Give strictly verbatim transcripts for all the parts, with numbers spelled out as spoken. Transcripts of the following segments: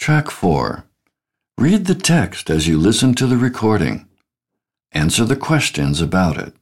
Track four. Read the text as you listen to the recording. Answer the questions about it.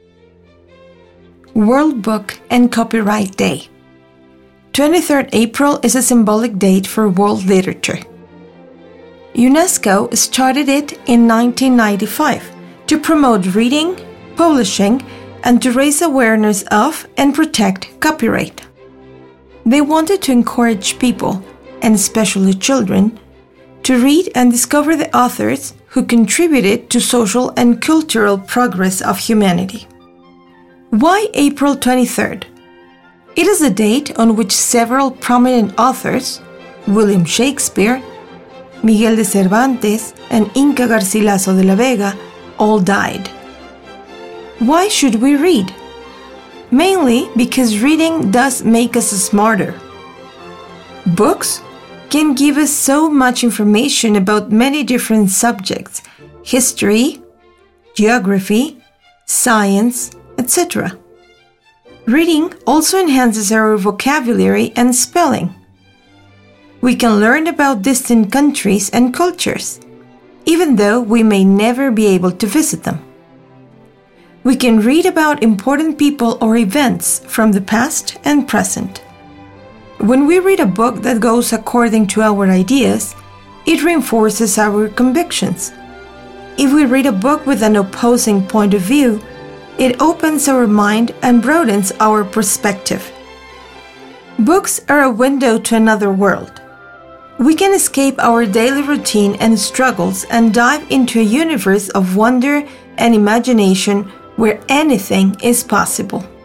World Book and Copyright Day. twenty-third April is a symbolic date for world literature. UNESCO started it in nineteen ninety-five to promote reading, publishing, and to raise awareness of and protect copyright. They wanted to encourage people, and especially children, to read and discover the authors who contributed to social and cultural progress of humanity. Why April twenty-third? It is a date on which several prominent authors, William Shakespeare, Miguel de Cervantes, and Inca Garcilaso de la Vega, all died. Why should we read? Mainly because reading does make us smarter. Books can give us so much information about many different subjects: history, geography, science, et cetera. Reading also enhances our vocabulary and spelling. We can learn about distant countries and cultures, even though we may never be able to visit them. We can read about important people or events from the past and present. When we read a book that goes according to our ideas, it reinforces our convictions. If we read a book with an opposing point of view, it opens our mind and broadens our perspective. Books are a window to another world. We can escape our daily routine and struggles and dive into a universe of wonder and imagination where anything is possible.